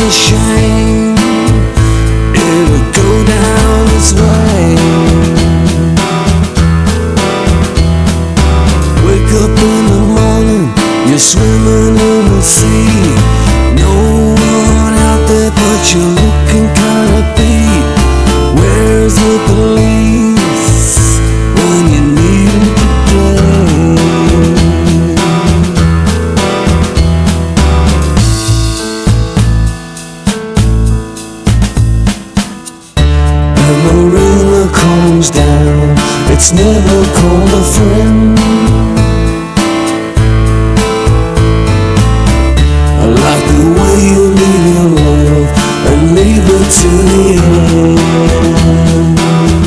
gonna shine, it'll go down this way. Wake up in the morning, you're swimming in the sea. No one out there but you're looking kinda beat. Where's the police when you need them today? And the river comes down, it's never called a friend. I like the way you leave your love and leave it to the end.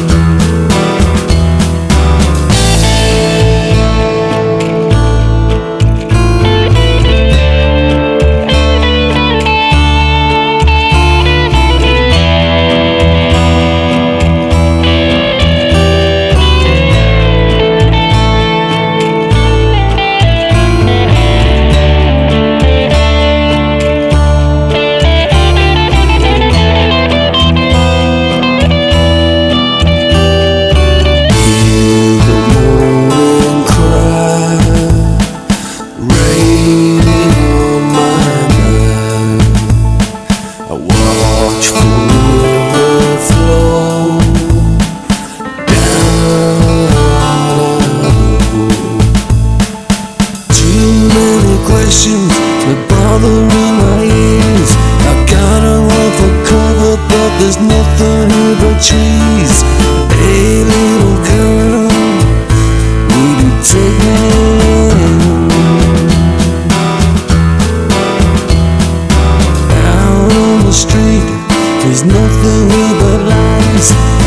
Questions that bother in my ears. I gotta run for cover, but there's nothing here but trees. Hey little girl, will you take me in? Out on the street, there's nothing here but lights.